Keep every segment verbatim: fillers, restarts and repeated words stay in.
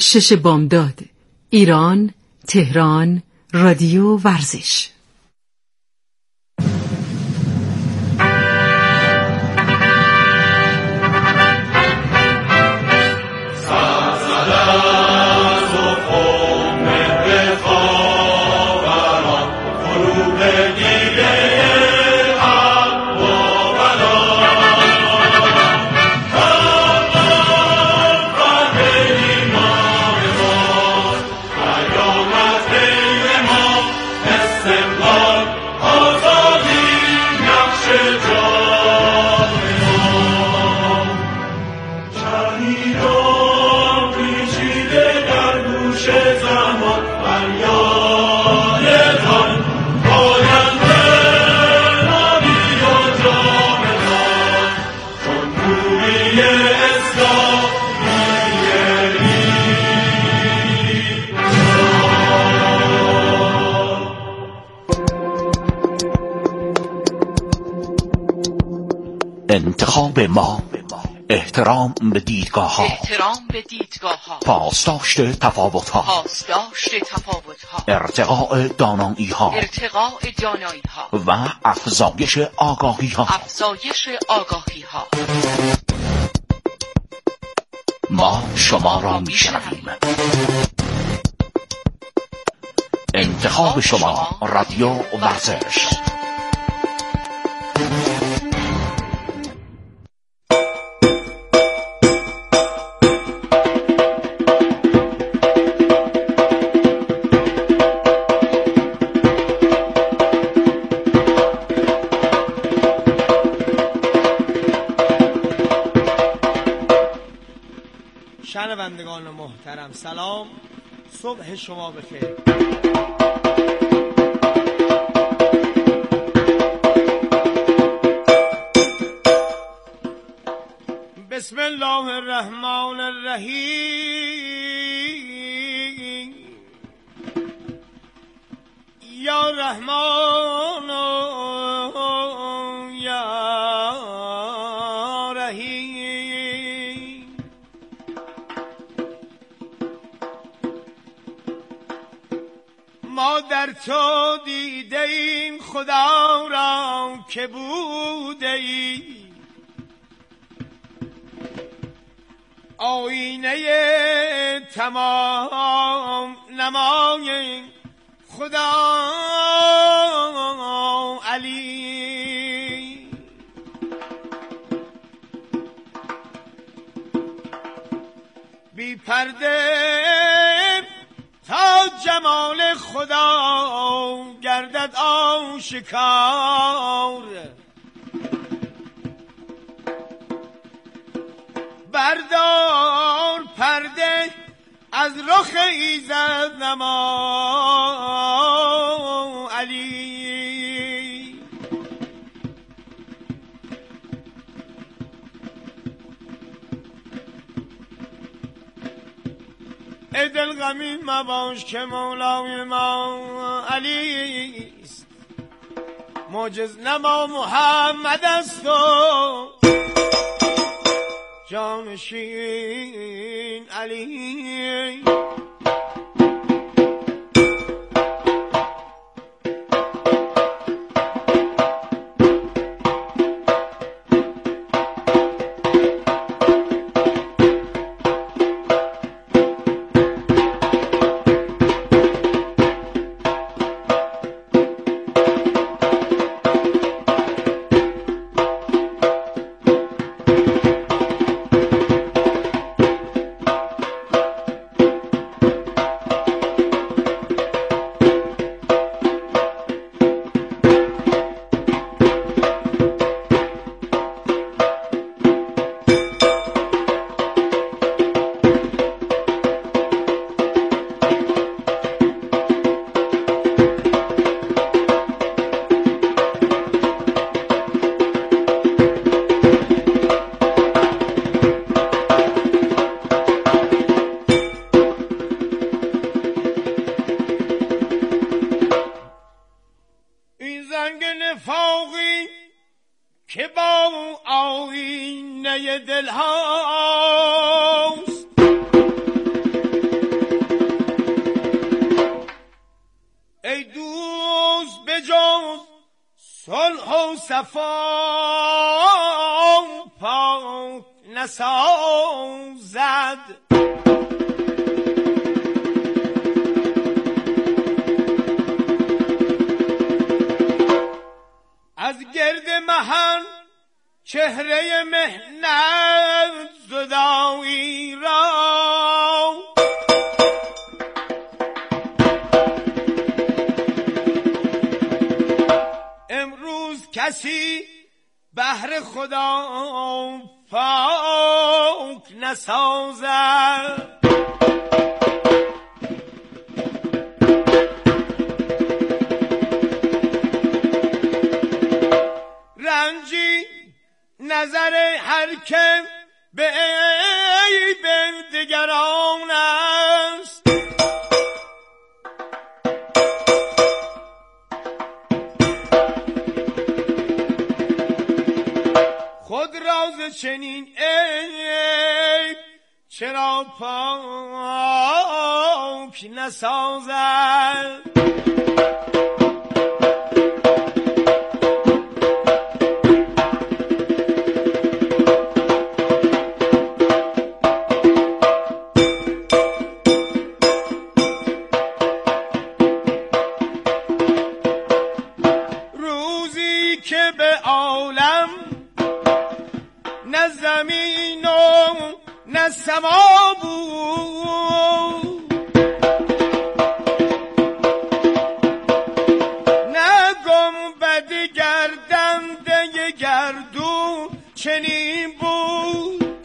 شش بامداد، ایران، تهران، رادیو ورزش. انتخاب ما، احترام به دیدگاه ها، احترام به دیدگاه ها، پاسداشت تفاوت ها، پاسداشت تفاوت ها، ارتقاء دانایی ها، ارتقاء دانایی ها و افزایش آگاهی ها، افزایش آگاهی ها. ما شما را میشنویم. انتخاب شما، رادیو ورزش. شنوندگان محترم سلام، صبح شما بخیر. بسم الله الرحمن الرحیم. یا رحمان یا رحیم. ما در تو دیده ایم خدا را که بوده ای، آینه تمام نمای خدا علی. بی پرده تا جمال خدا گردد آشکار، بردار پرده از رخ ایزد نما علی. ای دل غمی مباش که مولای ما علی است، معجز نما محمد است و جانشین علی. که با آینه دل هاست، صفا پاک نسازد. از گرد مهن چهره مهنت زدایی را امروز کسی بهر خدا پاک نسازد. رنجی نظر هر که به عیب دیگران است. خود راز چنین عیب چرا پاک نسازد؟ سما بود نه گنبد گردنده گردون چنین بود.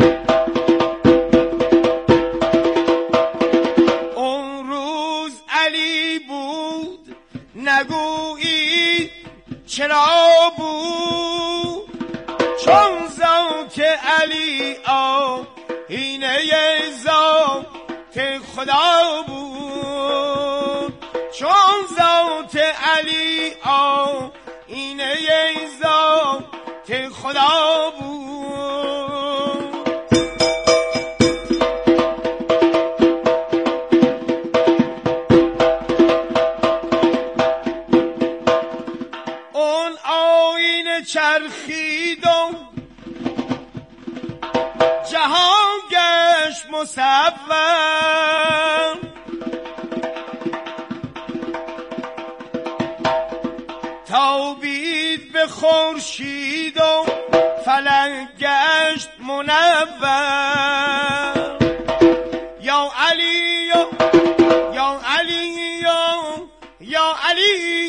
اون روز علی بود نگویی چرا بود، چون ذات علی آ اینه ذات خدا بود، چون ذات علی آ اینه ذات خدا بود. اون آینه چرخید و جهان گشت مصور، تابید به خورشید و فلک گشت منور. یا علی یا یا علی یا یا علی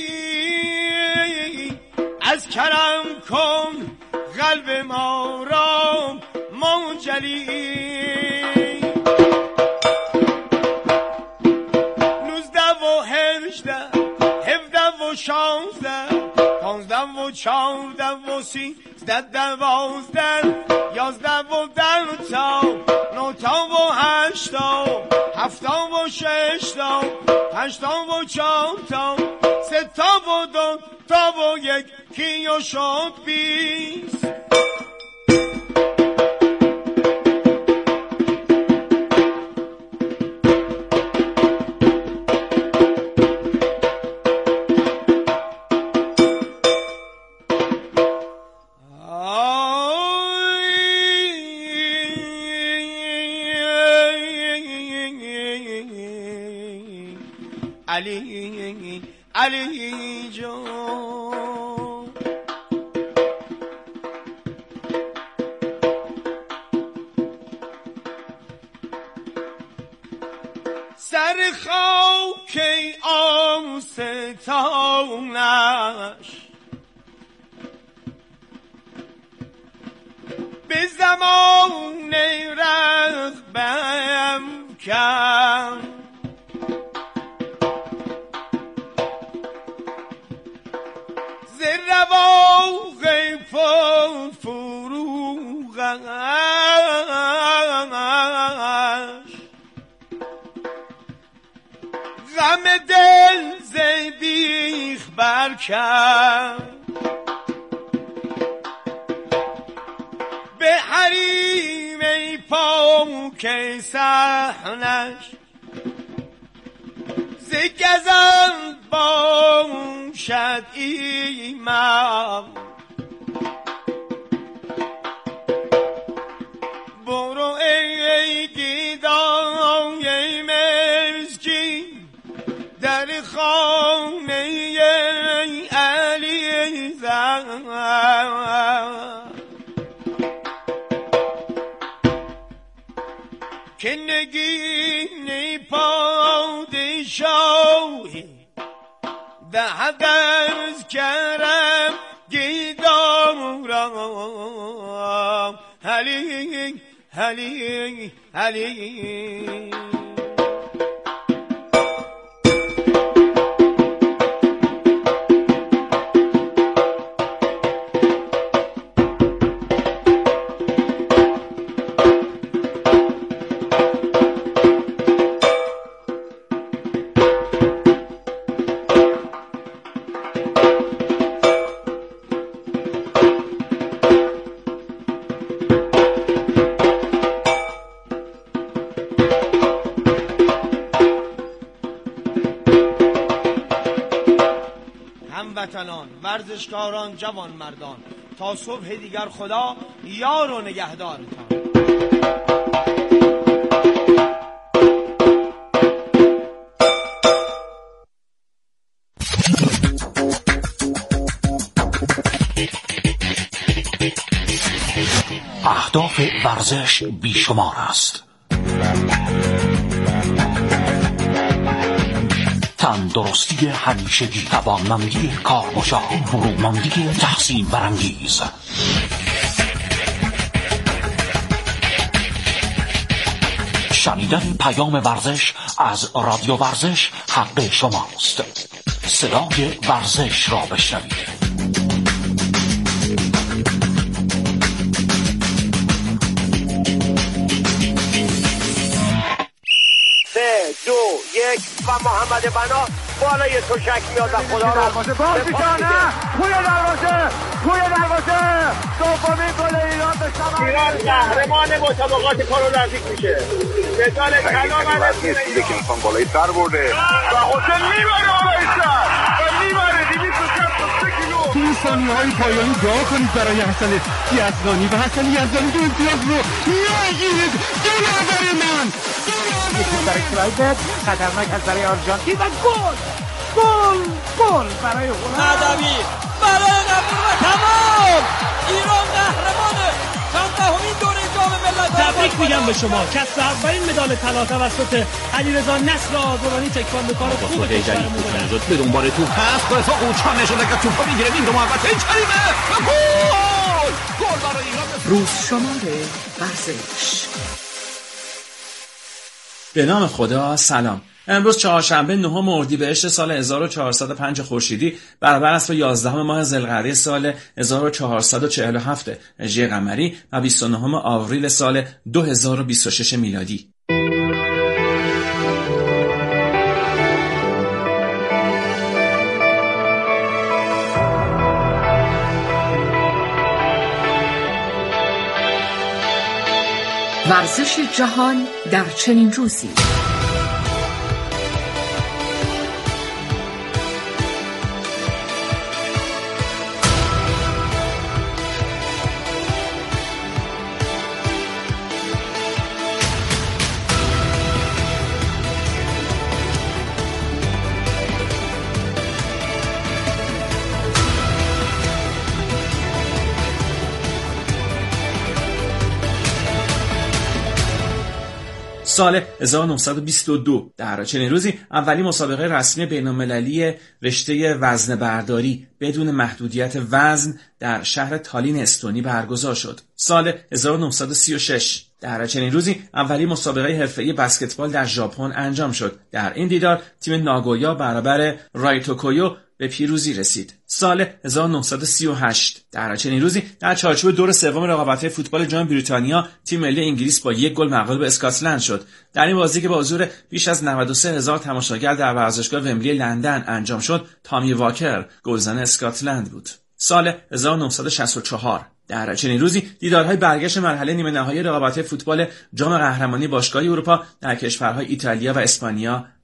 از کرم کن قلب ما را منجلی. نوزده و هجده هفده و شانزده پانزده و چارده و سیزده دوازده یازده و ده تا نه تا و هشت تا هفت تا و شش تا پنج تا و چهار تا سه تا و دو تا و یک کیو شد بیست. علی علی جان سر خاک آستانش به زمان رغبم کرد. رواق پر فروغش غم دل زبیخ برکرد. به حریم پاک صحنش زگزن باشد ایمم. نگین پادشاهی دهد از کرم گیدارم علی علی علی. هموطنان، ورزشکاران، جوان مردان، تا صبح دیگر خدا یار و نگهدارتان. اهداف ورزش بیشمار است. تندرستی همیشگی، توانمندی کارگزار، فروماندی تحسین برانگیز. شنیدن پیام ورزش از رادیو ورزش حق شماست. صدای ورزش را بشنوید. دو یک و محمد بنا بالای تشک میاد و خدا را دروازه باز میکنه. توی دروازه توی دروازه دومین گل ایران به ثمر ایران قهرمان مسابقات پارالمپیک میشه. مدال طلا برای که انسان بالای سر برده و حسین میبره بالای سر و میبره دویست و شصت و سه کیلو. تو این ثانیه‌های پایانی دعا کنید برای حسن یزدانی و حسن یزدانی که امتیاز رو میگیرید. دلاور من یکی برای کلایبت خطرناک از برای آرژانتین و گل گل گل برای هلند. ندوی برای قبول و تمام. ایران قهرمانه. چندمین دوره جام ملت‌ها. تبریک میگم به شما. کسب اولین مدال طلا توسط علیرضا نصر آزرانی تکواندوکار خوب کشورمون بود. به دنبال توپ هست. با اتفاق اوچان نشده که توپو میگیره این دو محبت این کریمه و گل گل برای ایران. روز شماره ورزش. به نام خدا. سلام. امروز چهارشنبه نهم اردیبهشت سال هزار و چهارصد و پنج خورشیدی برابر است با یازدهم ماه ذوالقعده سال هزار و چهارصد و چهل و هفت هجری قمری و بیست و نهم آوریل سال دو هزار و بیست و شش میلادی. ورزش جهان در چنین روزی. سال هزار و نهصد و بیست و دو در چنین روزی اولین مسابقه رسمی بین‌المللی رشته وزنه برداری بدون محدودیت وزن در شهر تالین استونی برگزار شد. سال هزار و نهصد و سی و شش در چنین روزی اولین مسابقه حرفه‌ای بسکتبال در ژاپن انجام شد. در این دیدار تیم ناگویا برابر رایتوکویو به پیروزی رسید. سال هزار و نهصد و سی و هشت در چنین روزی در چارچوب دور سوم رقابت‌های فوتبال جام بریتانیا تیم ملی انگلیس با یک گل مغلوب اسکاتلند شد. در این بازی که با حضور بیش از نود و سه هزار تماشاگر در ورزشگاه ومبلی لندن انجام شد، تامی واکر گلزن اسکاتلند بود. سال هزار و نهصد و شصت و چهار در چنین روزی دیدارهای برگشت مرحله نیمه نهایی رقابت‌های فوتبال جام قهرمانی باشگاه‌های اروپا در کشورهای ایتالیا و اسپانیا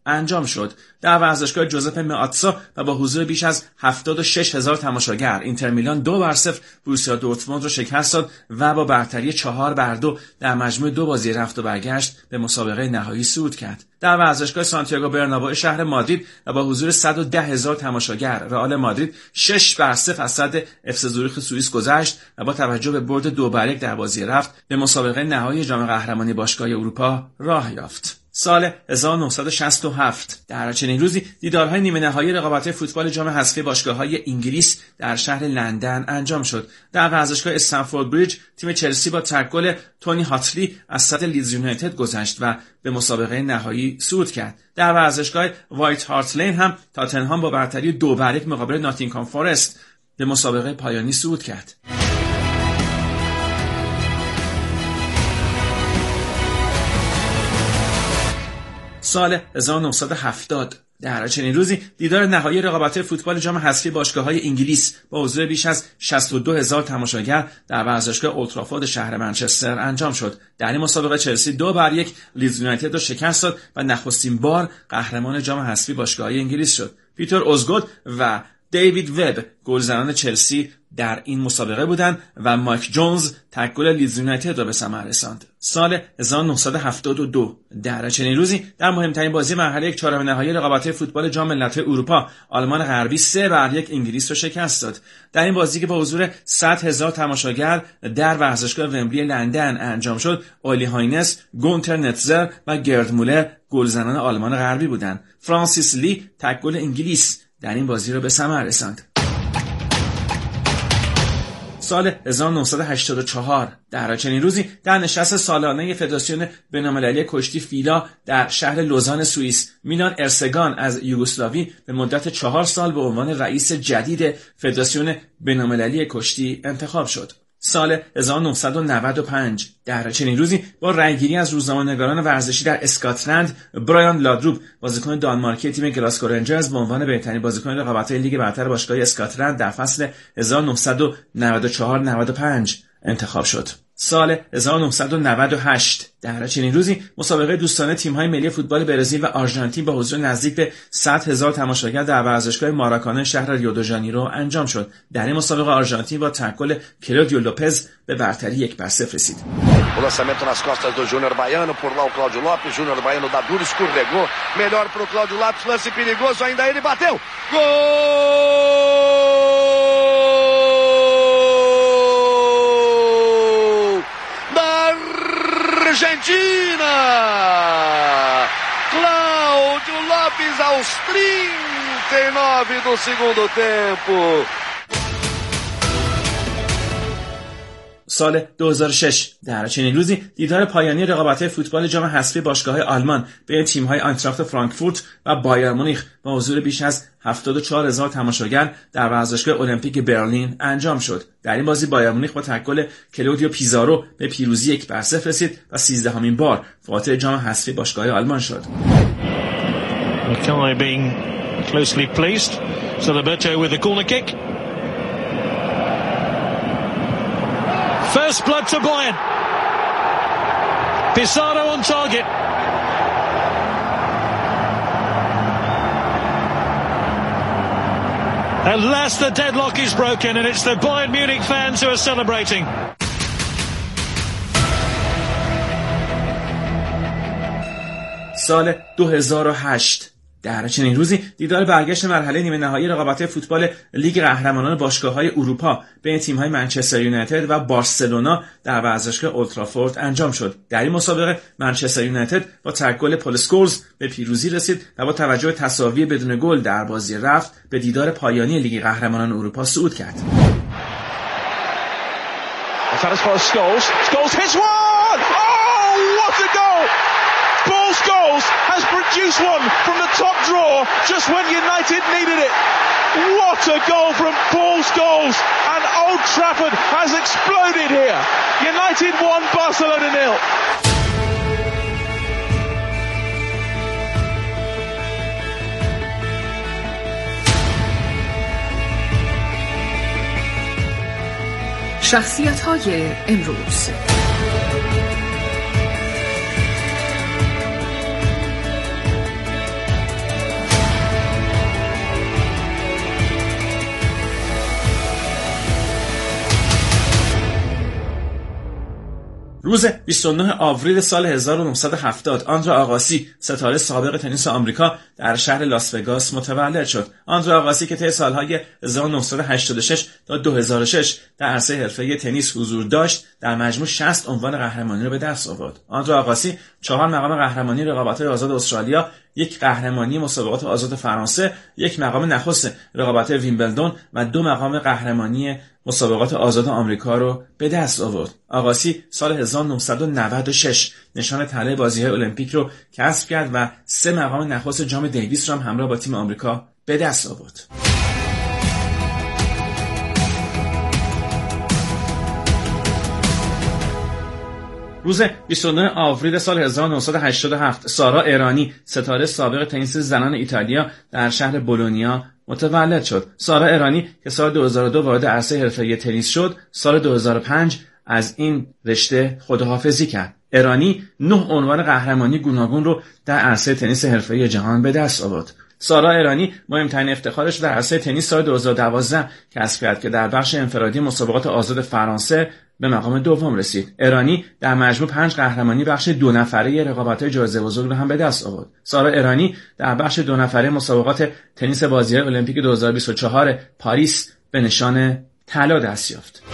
انجام شد. در ورزشگاه جوزپه مئاتزا و با حضور بیش از هفتاد و شش هزار تماشاگر اینتر میلان دو بر صفر بروسیا دورتموند را شکست داد و با برتری چهار بر دو در مجموع دو بازی رفت و برگشت به مسابقه نهایی صعود کرد. در ورزشگاه سانتیاگو برنابئو شهر مادرید و با حضور صد و ده هزار تماشاگر رئال مادرید شش بر صفر از صد اف سی زوریخ سوئیس گذشت و با توجه به برد دو بر یک در بازی رفت به مسابقه نهایی جام قهرمانی باشگاه اروپا راه یافت. سال هزار و نهصد و شصت و هفت در چنین روزی دیدارهای نیمه نهایی رقابت‌های فوتبال جام حذفی باشگاه‌های انگلیس در شهر لندن انجام شد. در ورزشگاه استنفورد بریج تیم چلسی با تک گل تونی هاتلی از سطح لیدز یونایتد گذشت و به مسابقه نهایی صعود کرد. در ورزشگاه وایت هارت لین هم تاتنهام با برتری دو بر یک مقابل ناتینگهام فارست به مسابقه پایانی صعود کرد. سال هزار و نهصد و هفتاد در چنین روزی دیدار نهایی رقابت‌های فوتبال جام حذفی باشگاه‌های انگلیس با حضور بیش از شصت و دو هزار تماشاگر در ورزشگاه اولترافورد شهر منچستر انجام شد. در این مسابقه چلسی دو بر یک لیدز یونایتد را شکست داد و نخستین بار قهرمان جام حذفی باشگاه‌های انگلیس شد. پیتر اوزگود و دیوید وب گلزنان چلسی در این مسابقه بودند و مایک جونز تک گل لیدز یونایتد را به ثمر رساند. سال هزار و نهصد و هفتاد و دو در چنین روزی در مهمترین بازی مرحله یک چهارم نهایی رقابت‌های فوتبال جام ملت‌های اروپا آلمان غربی سه بر یک انگلیس را شکست داد. در این بازی که با حضور صد هزار تماشاگر در ورزشگاه ومبلی لندن انجام شد، اولی هاینس، گونتر نتزر و گرد مولر گلزنان آلمان غربی بودند. فرانسیس لی تک گل انگلیس در این بازی را به ثمر رساند. سال هزار و نهصد و هشتاد و چهار در چنین روزی در نشست سالانه فدراسیون بین‌المللی کشتی فیلا در شهر لوزان سوئیس میلان ارسگان از یوگسلاوی به مدت چهار سال به عنوان رئیس جدید فدراسیون بین‌المللی کشتی انتخاب شد. سال هزار و نهصد و نود و پنج در چنین روزی با رأیگیری از روزنامه‌نگاران ورزشی در اسکاتلند، برایان لادروپ بازیکن دانمارکی تیم گلاسگو رنجرز به عنوان بهترین بازیکن رقابت‌های لیگ برتر باشگاه اسکاتلند در فصل هزار و نهصد و نود و چهار نود و پنج انتخاب شد. سال هزار و نهصد و نود و هشت در چنین روزی مسابقه دوستانه تیم‌های ملی فوتبال برزیل و آرژانتین با حضور نزدیک به صد هزار تماشاگر در ورزشگاه ماراکانا شهر ریو دو ژانیرو انجام شد. در این مسابقه آرژانتین با تک گل کلودیو لوپز به برتری یک بر صفر رسید. O lançamento nas costas do Júnior Baiano, por lá o Cláudio Lopes, Júnior Baiano dá duro, escorregou, melhor pro Cláudio Lopes, lance perigoso, ainda ele bateu. Gol! Da Argentina! Cláudio Lopes aos trinta e nove do segundo tempo. سال دو هزار و شش در چنین روزی دیدار پایانی رقابت‌های فوتبال جام حذفی باشگاه‌های آلمان بین تیم‌های آینتراخت فرانکفورت و بایر مونیخ با حضور بیش از هفتاد و چهار هزار تماشاگر در ورزشگاه المپیک برلین انجام شد. در این بازی بایر مونیخ با تک گل کلودیو پیزارو به پیروزی یک بر صفر رسید و سیزدهمین بار فاتح جام حذفی باشگاه‌های آلمان شد. Mackay being closely placed. Saliberto with the corner kick. First blood to Bayern. Pizarro on target. At last the deadlock is broken and it's the Bayern Munich fans who are celebrating. سال دو هزار و هشت در چنین روزی دیدار برگشت مرحله نیمه نهایی رقابت‌های فوتبال لیگ قهرمانان باشگاه‌های اروپا بین تیم‌های منچستر یونایتد و بارسلونا در ورزشگاه اولترافورد انجام شد. در این مسابقه منچستر یونایتد با تک گل پول سکولز به پیروزی رسید و با توجه به تساوی بدون گل در بازی رفت به دیدار پایانی لیگ قهرمانان اروپا صعود کرد. Paul Scholes has produced one from the top drawer just when United needed it. What a goal from Paul Scholes, and Old Trafford has exploded here. United won, Barcelona nil. شخصیت‌های امروز. روز بیست و نه آوریل سال هزار و نهصد و هفتاد آندره آقاسی ستاره سابق تنیس آمریکا در شهر لاس وگاس متولد شد. آندره آقاسی که طی سالهای هزار و نهصد و هشتاد و شش تا دو هزار و شش در عرصه حرفه‌ای تنیس حضور داشت، در مجموع شصت عنوان قهرمانی را به دست آورد. آندره آقاسی چهار مقام قهرمانی رقابت‌های آزاد استرالیا، یک قهرمانی مسابقات آزاد فرانسه، یک مقام نخست رقابت‌های ویمبلدون و دو مقام قهرمانی مسابقات آزاد آمریکا رو به دست آورد. آقاسی سال هزار و نهصد و نود و شش نشان طلای بازی‌های المپیک رو کسب کرد و سه مقام نخست جام دیویس رو هم همراه با تیم آمریکا به دست آورد. روز بیست و نه آوریل سال هزار و نهصد و هشتاد و هفت سارا ایرانی ستاره سابق تنیس زنان ایتالیا در شهر بولونیا متولد شد. سارا ایرانی که سال دو هزار و دو وارد عرصه حرفه‌ای تنیس شد، سال دو هزار و پنج از این رشته خداحافظی کرد. ایرانی نه عنوان قهرمانی گوناگون رو در عرصه تنیس حرفه‌ای جهان به دست آورد. سارا ایرانی مهمترین افتخارش در عرصه تنیس سال دو هزار و دوازده کسب کرد که در بخش انفرادی مسابقات آزاد فرانسه به مقام دوم رسید. ایرانی در مجموع پنج قهرمانی بخش دو نفره رقابت‌های جایزه بزرگ رو هم به دست آورد. سارا ایرانی در بخش دو نفره مسابقات تنیس بازی‌های المپیک دو هزار و بیست و چهار پاریس به نشان طلا دست یافت.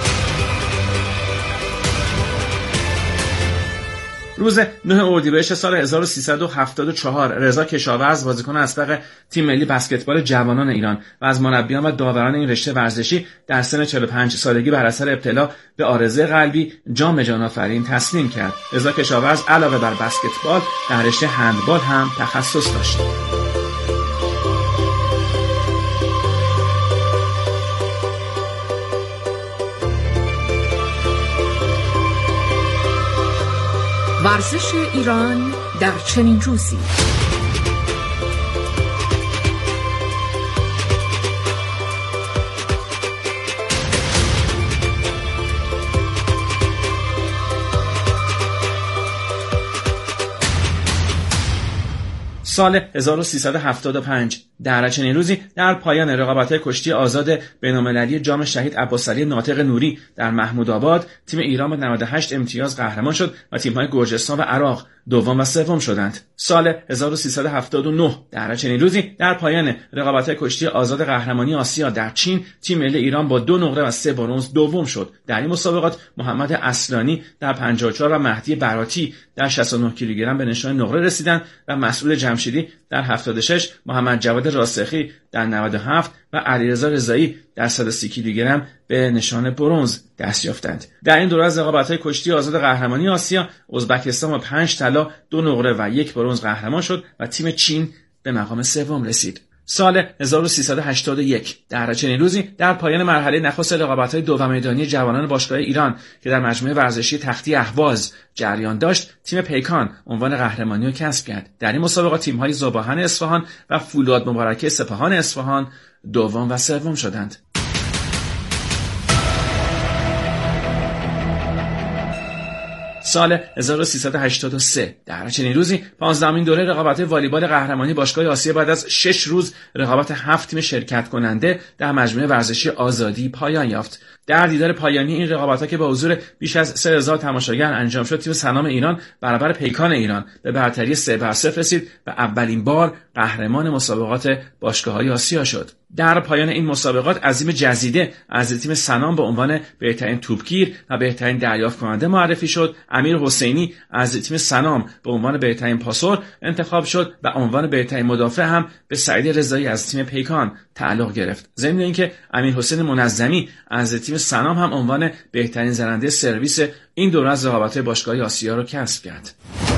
روز نه اردیبهشت سال هزار و سیصد و هفتاد و چهار رضا کشاورز بازیکن اسبق تیم ملی بسکتبال جوانان ایران و از مربیان و داوران این رشته ورزشی در سن چهل و پنج سالگی بر اثر ابتلا به عارضه قلبی جام جهان آفرین تسلیم کرد. رضا کشاورز علاوه بر بسکتبال در رشته هندبال هم تخصص داشت. ورزش ایران در چنین روزی. سال هزار و سیصد و هفتاد و پنج در چنین روزی در پایان رقابت‌های کشتی آزاد بین‌المللی جام شهید عباسعلی ناطق نوری در محمودآباد تیم ایران با نود و هشت امتیاز قهرمان شد و تیم‌های گرجستان و عراق دوم و سوم شدند. سال هزار و سیصد و هفتاد و نه در چنین روزی در پایان رقابت‌های کشتی آزاد قهرمانی آسیا در چین تیم ملی ایران با دو نقره و سه برنز دوم شد. در این مسابقات محمد اصلانی در پنجاه و چهار و مهدی براتی در شصت و نه کیلوگرم به نشان نقره رسیدند و مسعود جمشیدی در هفتاد و شش، محمد جواد راسخی در نود و هفت و علیرضا رضایی در صد و سی کیلوگرم به نشان برنز دست یافتند. در این دوره از رقابت‌های کشتی آزاد قهرمانی آسیا ازبکستان با پنج طلا، دو نقره و یک برنز قهرمان شد و تیم چین به مقام سوم رسید. سال هزار و سیصد و هشتاد و یک در چنین روزی در پایان مرحله نخست رقابت‌های دو و میدانی جوانان باشگاه ایران که در مجموعه ورزشی تختی اهواز جریان داشت، تیم پیکان عنوان قهرمانی را کسب کرد. در این مسابقات تیم‌های ذوباهن اصفهان و فولاد مبارکه سپاهان اصفهان دوم و سوم شدند. سال هزار و سیصد و هشتاد و سه در چنین روزی پانزدهمین دوره رقابت والیبال قهرمانی باشگاه آسیا بعد از شش روز رقابت هفت تیم شرکت کننده در مجموعه ورزشی آزادی پایان یافت. در دیدار پایانی این رقابت‌ها که با حضور بیش از سه هزار تماشاگر انجام شد، تیم سنام ایران برابر پیکان ایران به برتری سه بر صفر رسید و اولین بار قهرمان مسابقات باشگاه‌های آسیا شد. در پایان این مسابقات عظیم جزیده از تیم سنام به عنوان بهترین توپگیر و بهترین دریافت کننده معرفی شد. امیر حسینی از تیم سنام به عنوان بهترین پاسور انتخاب شد و عنوان بهترین مدافع هم به سعید رضایی از تیم پیکان تعلق گرفت. ضمن اینکه امیر حسین منظمی از تیم سنام هم عنوان بهترین زننده سرویس این دوره از رقابت‌های باشگاه‌های آسیا را کسب کرد.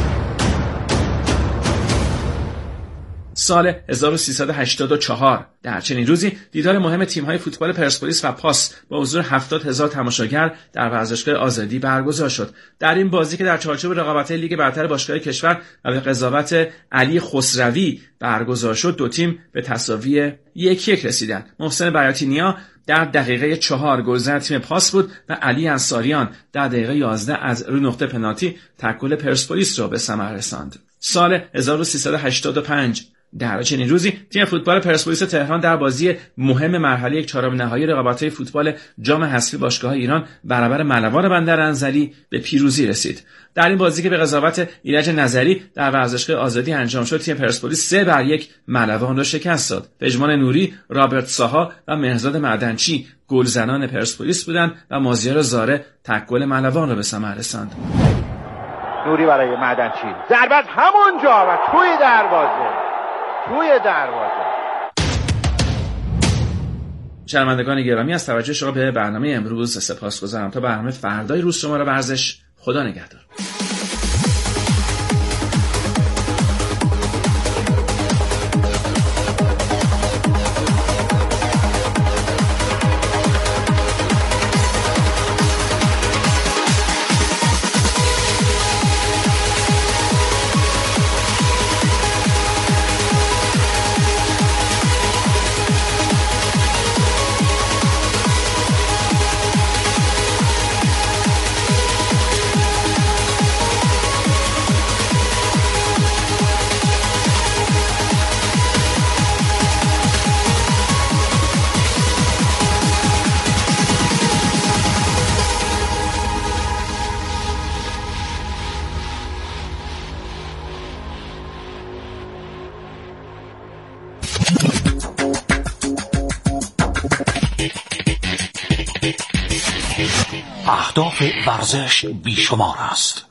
سال هزار و سیصد و هشتاد و چهار در چنین روزی دیدار مهم تیم‌های فوتبال پرسپولیس و پاس با حضور هفتاد هزار تماشاگر در ورزشگاه آزادی برگزار شد. در این بازی که در چارچوب رقابت‌های لیگ برتر باشگاه کشور و به قضاوت علی خسروی برگزار شد، دو تیم به تساوی یک یک رسیدند. محسن بیاتینیا در دقیقه چهار گلزن تیم پاس بود و علی انصاریان در دقیقه یازده از روی نقطه پنالتی تک گل پرسپولیس را به ثمر رساند. سال هزار و سیصد و هشتاد و پنج در چنین روزی تیم فوتبال پرسپولیس تهران در بازی مهم مرحله یک چهارم نهایی رقابت‌های فوتبال جام حذفی باشگاه‌های ایران برابر ملوان بندر انزلی به پیروزی رسید. در این بازی که به قضاوت ایرج نظری در ورزشگاه آزادی انجام شد، تیم پرسپولیس سه بر یک ملوان را شکست داد. پژمان نوری، رابرت ساها و مهرزاد معدنچی گلزنان پرسپولیس بودند و مازیار زاره تک گل ملوان را به ثمر رساند. نوری برای معدنچی، ضربت همونجا و توی دروازه توی دروازه. شنوندگان گرامی، از توجه شما به برنامه امروز سپاسگزارم. تا برنامه فردای روز شما را ورزش، خدا نگهدار. اهداف ورزش بیشمار است.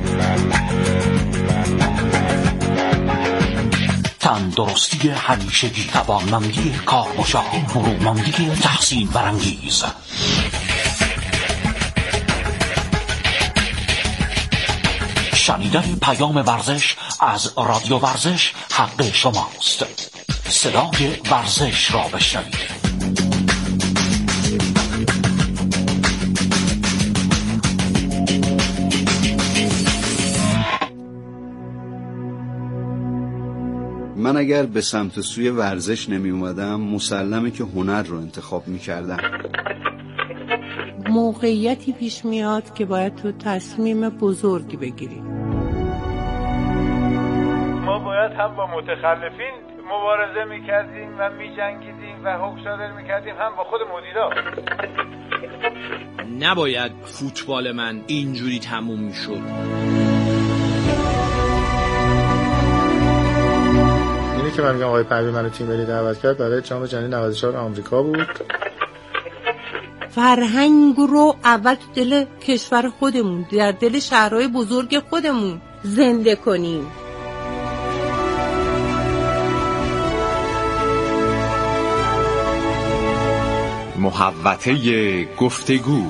تندرستی همیشگی، توانمندی کارگشا، فرومندی تحسین برانگیز. شنیدن پیام ورزش از رادیو ورزش حق شماست. صدای ورزش را بشنوید. من اگر به سمت سوی ورزش نمی اومدم، مسلمه که هنر رو انتخاب می کردم. موقعیتی پیش میاد که باید تو تصمیم بزرگی بگیری. ما باید هم با متخلفین مبارزه می کردیم و می جنگیدیم و حکم صادر می کردیم، هم با خود مدیرا. نباید فوتبال من اینجوری تموم می شد. که من میگم آقای پروین منو تیم ملی دعوت کرد برای جام جهانی نود و چهار آمریکا بود. فرهنگ رو اول تو دل کشور خودمون، در دل شهرهای بزرگ خودمون زنده کنیم. محوطه گفتگو.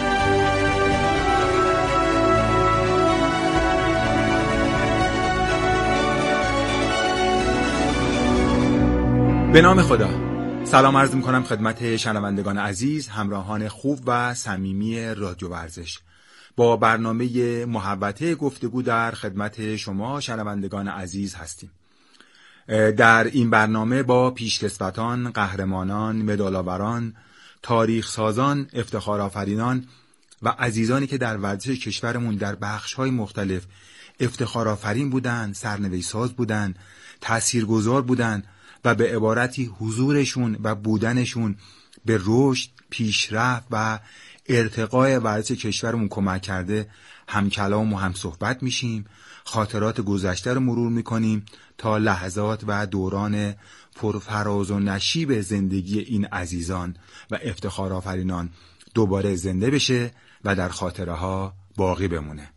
به نام خدا. سلام عرض می‌کنم خدمت شنوندگان عزیز، همراهان خوب و صمیمی رادیو ورزش. با برنامه محوطه گفتگو در خدمت شما شنوندگان عزیز هستیم. در این برنامه با پیشکسوتان، قهرمانان، مدال‌آوران، تاریخ سازان، افتخار آفرینان و عزیزانی که در ورزش کشورمون در بخش‌های مختلف افتخار آفرین بودند، سرنوشت ساز بودند، تاثیرگذار بودند و به عبارتی حضورشون و بودنشون به رشد، پیشرفت و ارتقای ورزش کشورمون کمک کرده، هم کلام و هم صحبت میشیم، خاطرات گذشته رو مرور میکنیم تا لحظات و دوران پرفراز و نشیب زندگی این عزیزان و افتخار آفرینان دوباره زنده بشه و در خاطره ها باقی بمونه.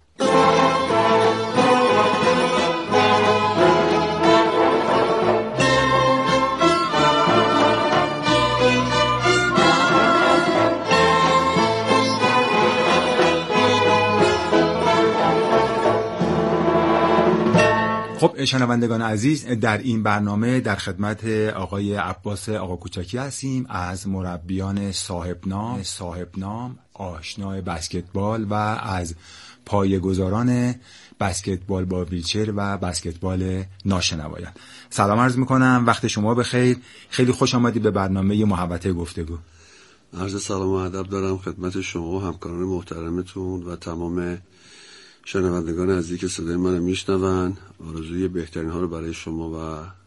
خب شنوندگان عزیز، در این برنامه در خدمت آقای عباس آقا کوچکی هستیم، از مربیان صاحب نام صاحب نام آشنای بسکتبال و از پایه‌گذاران بسکتبال با ویلچر و بسکتبال ناشنوایان. سلام عرض میکنم، وقت شما بخیر. خیلی خوش آمدی به برنامه محوطه گفتگو. عرض سلام و ادب دارم خدمت شما و همکاران محترمتون و تمام شنوندگان عزیزی که صدای منو میشنون. آرزوی بهترین ها رو برای شما و